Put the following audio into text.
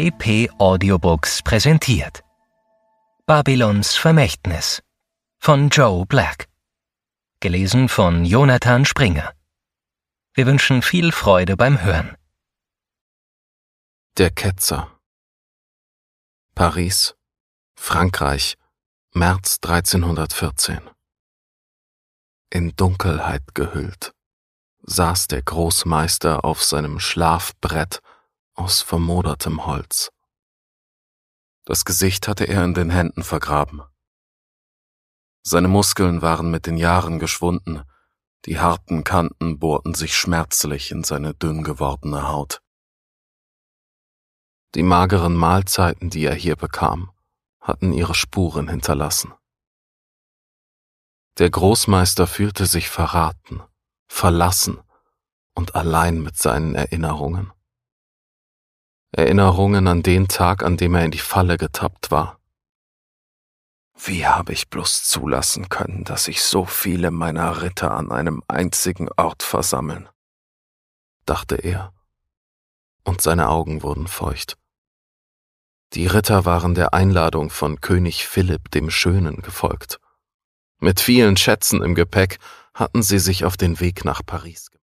EP Audiobooks präsentiert Babylons Vermächtnis von Joe Black. Gelesen von Jonathan Springer. Wir wünschen viel Freude beim Hören. Der Ketzer. Paris, Frankreich, März 1314. In Dunkelheit gehüllt saß der Großmeister auf seinem Schlafbrett aus vermodertem Holz. Das Gesicht hatte er in den Händen vergraben. Seine Muskeln waren mit den Jahren geschwunden, die harten Kanten bohrten sich schmerzlich in seine dünn gewordene Haut. Die mageren Mahlzeiten, die er hier bekam, hatten ihre Spuren hinterlassen. Der Großmeister fühlte sich verraten, verlassen und allein mit seinen Erinnerungen. Erinnerungen an den Tag, an dem er in die Falle getappt war. Wie habe ich bloß zulassen können, dass sich so viele meiner Ritter an einem einzigen Ort versammeln? Dachte er, und seine Augen wurden feucht. Die Ritter waren der Einladung von König Philipp dem Schönen gefolgt. Mit vielen Schätzen im Gepäck hatten sie sich auf den Weg nach Paris gemacht.